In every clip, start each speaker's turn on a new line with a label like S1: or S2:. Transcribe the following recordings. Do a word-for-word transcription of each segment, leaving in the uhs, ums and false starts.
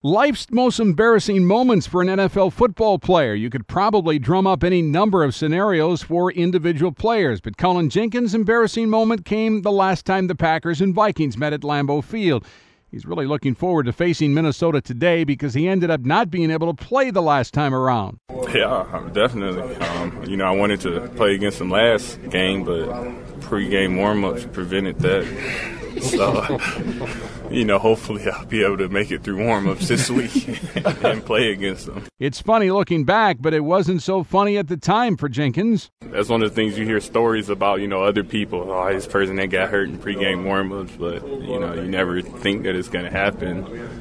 S1: Life's most embarrassing moments for an N F L football player. You could probably drum up any number of scenarios for individual players, but Cullen Jenkins' embarrassing moment came the last time the Packers and Vikings met at Lambeau Field. He's really looking forward to facing Minnesota today because he ended up not being able to play the last time around.
S2: Yeah, definitely. Um, you know, I wanted to play against them last game, but pre-game warm-ups prevented that. So, you know, hopefully I'll be able to make it through warm-ups this week and play against them.
S1: It's funny looking back, but it wasn't so funny at the time for Jenkins.
S2: That's one of the things you hear stories about, you know, other people. Oh, this person that got hurt in pregame warm-ups, but, you know, you never think that it's going to happen.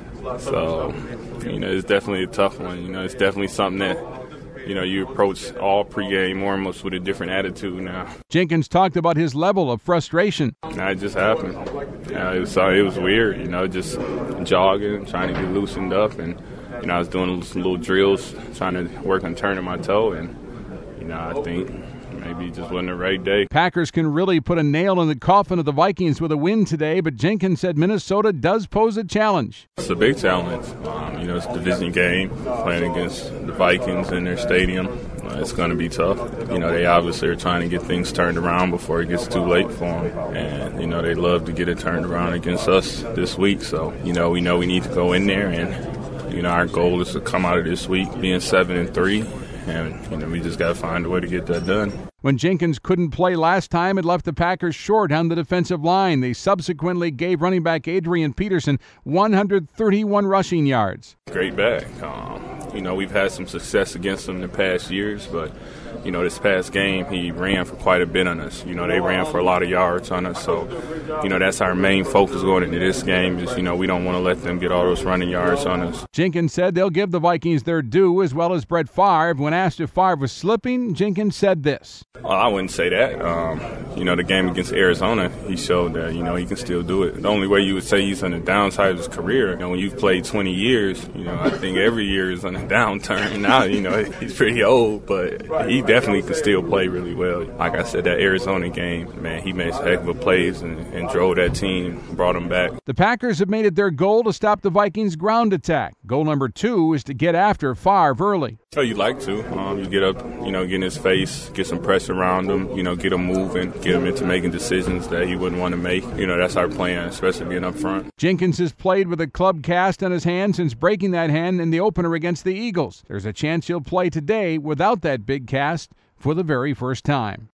S2: So, you know, it's definitely a tough one. You know, it's definitely something that, you know, you approach all pregame warm-ups with a different attitude now.
S1: Jenkins talked about his level of frustration.
S2: Nah, it just happened. Yeah, it was, uh, it was weird, you know, just jogging, trying to get loosened up, and, you know, I was doing some little drills, trying to work on turning my toe, and, you know, I think maybe it just wasn't the right day.
S1: Packers can really put a nail in the coffin of the Vikings with a win today, but Jenkins said Minnesota does pose a challenge.
S2: It's a big challenge. Um, you know, it's a division game, playing against the Vikings in their stadium. Uh, it's going to be tough. You know, they obviously are trying to get things turned around before it gets too late for them. And, you know, they love to get it turned around against us this week. So, you know, we know we need to go in there, and, you know, our goal is to come out of this week being seven and three. And, you know, we just got to find a way to get that done.
S1: When Jenkins couldn't play last time, it left the Packers short on the defensive line. They subsequently gave running back Adrian Peterson one hundred thirty-one rushing yards.
S2: Great back. Um, you know, we've had some success against him in the past years, but, you know, this past game, he ran for quite a bit on us. You know, they ran for a lot of yards on us. So, you know, that's our main focus going into this game is, you know, we don't want to let them get all those running yards on us.
S1: Jenkins said they'll give the Vikings their due, as well as Brett Favre. When asked if Favre was slipping, Jenkins said this.
S2: Well, I wouldn't say that. Um, you know, the game against Arizona, he showed that, you know, he can still do it. The only way you would say he's on the downside of his career, you know, when you've played twenty years, you know, I think every year is on a downturn. Now, you know, he's pretty old, but he definitely can still play really well. Like I said, that Arizona game, man, he made some heck of a plays and, and drove that team, brought them back.
S1: The Packers have made it their goal to stop the Vikings' ground attack. Goal number two is to get after Favre early.
S2: So you like to. Um, you get up, you know, get in his face, get some pressure around him, you know, get him moving, get him into making decisions that he wouldn't want to make. You know, that's our plan, especially being up front.
S1: Jenkins has played with a club cast on his hand since breaking that hand in the opener against the Eagles. There's a chance he'll play today without that big cast for the very first time.